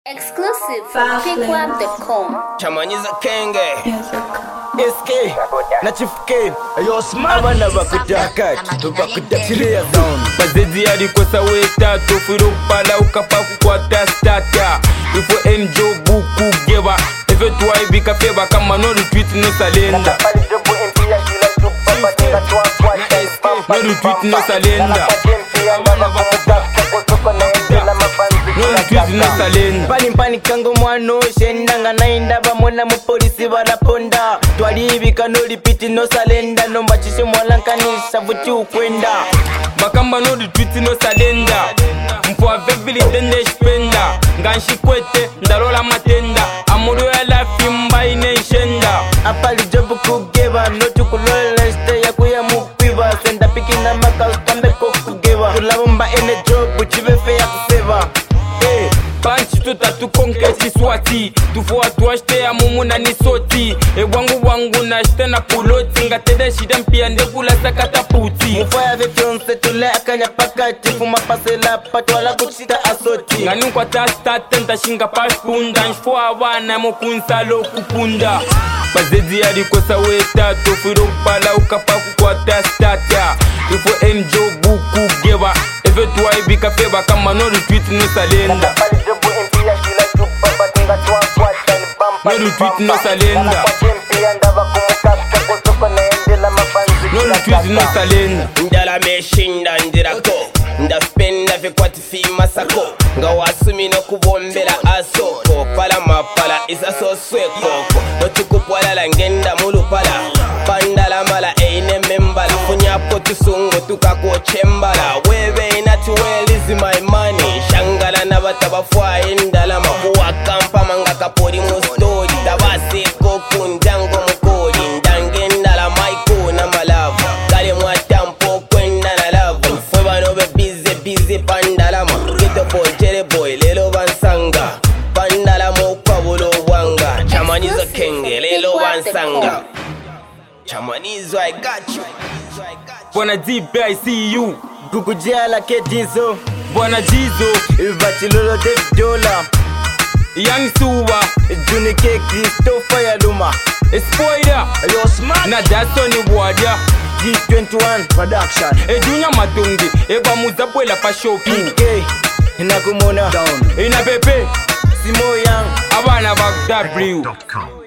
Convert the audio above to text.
Exclusive from Pickwap.com. Chamanyiza Kenge SK na Chief K Ayo smart abana bakutaka tubakudachiria down Bazezi alikosa weta tofiru pala ukapaku kwa tastata Ifo enjo buku geba Efe tuwa ibika feba kama no retweet no salenda No retweet no salenda Pani kango mwano shendanga nainda bamona mu polisi baraponda twalibika no repeat no salenda no mbachishe mwalankanisha vuti ukwenda Makamba no retweet no salenda Mfwa vevili dende shpenda Nganshikwete ndarola matenda Amuru ya lafi mbaine nshenda Apali jobu kugeba no chukulole ste ya kuya mukwiba senda piki na maka kambe kukugeba Kulabumba ene jobu chivefe ya kuseva Panchi tutatu konkesi swati Tufuwa tuwashte ya mumu na nisoti wangu na shte na puloti Ngatede shida mpia ndekula sakata puti Mufaya vefyonse tule akanya pakati Fuma pase la patu wala kuchita asoti Nganu kwa tastate ntashinga pashpunda Nshfuwa wana mokunsalo kupunda Bazezi ya rikosa weta Tofiru pala ukapaku kwa tastata Ifo enjo buku geba Efe tuwa ibika feba kama no retweet no salenda No retweet no salenda No retweet no salenda Ndala meshinda ndirako Ndaspenda vikwati fi masako Nga wasumi no kubombela asoko Pala mapala isa so swekoko Notukupwala la ngenda mulu pala Pandala mala eine membala Funyapo tusungo tukako chembala Webe inatuwelizi my money Shangala na batabafwa indala Makuwa kampa manga kapori mustori Tabase koku ndango mkodi Ndange ndala maiko na malavu Kale mwatampo kwenda na lavu Fweba nobe bize pandala ma Gito boy jere boy lelo bansanga Pandala mo kwa bulo wanga Chamanyiza Kenge lelo bansanga Chamanizo I got you Bwana Deep I see you Kukujia la ketizo Bwana Jizo Bachilolo Dave Dola Young Suwa Juni K Christopher Yaluma Spoiler Ayo smart Na Dasoni Wada G21 Production Junya Matungi Eba Muzabwela pa shopping PK Inakumona Down Ina Pepe Simo Young Abana Bag W